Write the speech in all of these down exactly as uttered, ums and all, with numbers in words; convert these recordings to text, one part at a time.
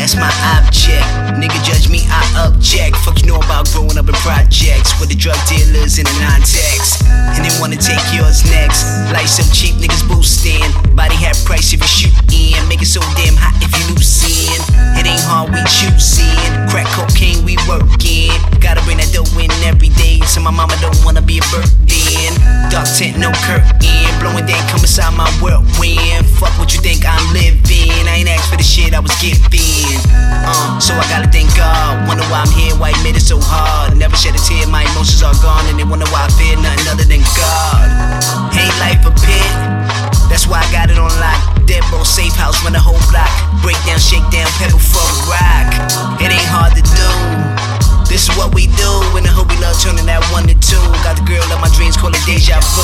that's my object. Nigga judge me, I object. Fuck you know about growing up in projects with the drug dealers in the non-text, and they wanna take yours next. Life so cheap, niggas boosting. Body half price if you shoot in. Make it so damn hot if you loosen. It ain't hard, we choosing. Crack cocaine, we working. Gotta bring that dough in every day, so my mama don't wanna be a burden. Dark tent, no curtain. Blowing day, come inside my whirlwind. Fuck what you think I'm living. I ain't asked for the shit I was given. Uh, so I gotta thank God. Wonder why I'm here, why he made it so hard. Never shed a tear, my emotions are gone, and they wonder why I fear nothing other than God. Ain't life a pit? That's why I got it on lock. Dead bro, safe house, run the whole block. Break down, shake down, pedal for rock. It ain't hard to do. This is what we do. In the hood we love turning that one to two. Got the girl of my dreams, call it deja vu.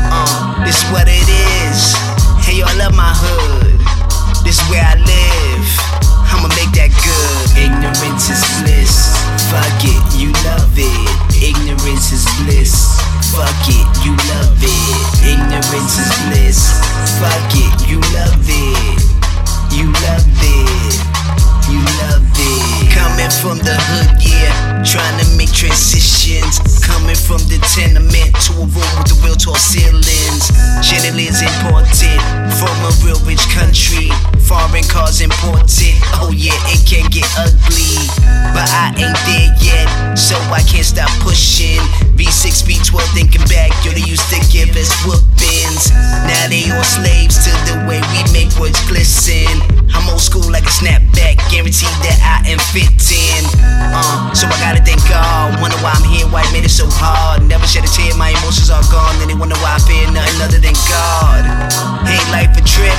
Uh, this is what it is. Hey, y'all love my hood. This is where I live. I'ma make that good. Ignorance is bliss. Fuck it, you love it. Ignorance is bliss. Fuck it, you love it. Ignorance is bliss. Fuck it, you love it. You love it. You love it. Coming from the hood, yeah. Trying to make transitions. Coming from the tenement to a room with the real tall ceilings. Generally is imported from a real rich country. Foreign cars imported. Oh yeah, it can get ugly, but I ain't there yet, so I can't stop pushing. V six, V twelve, thinking back, yo, they used to give us whoopings. Now they all slaves to the way we make words glisten. I'm old school like a snapback, guaranteed that I am fitting. Uh, so I gotta thank God. Wonder why I'm here, why it made it so hard. Never shed a tear, my emotions are gone, and they wonder why I fear nothing other than God. Ain't life a trip?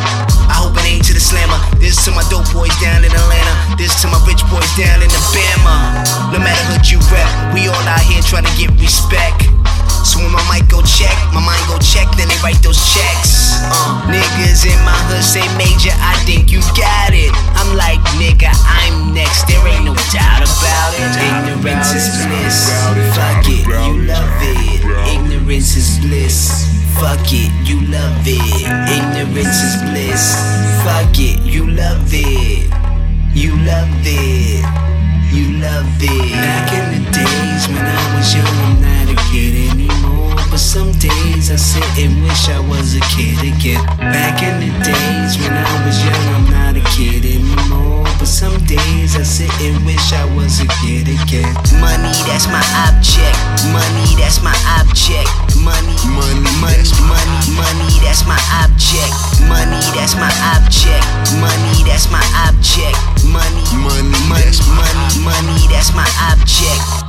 I hope it ain't to the slammer. This to my dope boys down in Atlanta. This to my rich boys down in Alabama. No matter hood you rep, we all out here trying to get respect. So when my mic go check, my mind go check, then they write those checks. Uh, niggas in my hood say major, I think you got it. I'm like, nigga, I'm next, there ain't no doubt about it. Ignorance is bliss. Fuck it, you love it. Ignorance is bliss. Fuck it, you love it. Ignorance is bliss. Fuck it, you love it. You love it. You love it. Back in the days when I was young, I'm not a kid anymore. But some days I sit and wish I was a kid again. Back in the days when I was young, I'm not a kid anymore. But some days I sit and wish I was a kid again. Money, that's my object. Money, that's my object. Money, money, money, money, money, that's my object. Money, that's my object. Money, that's my object. Money, money, money, money, money, that's my object.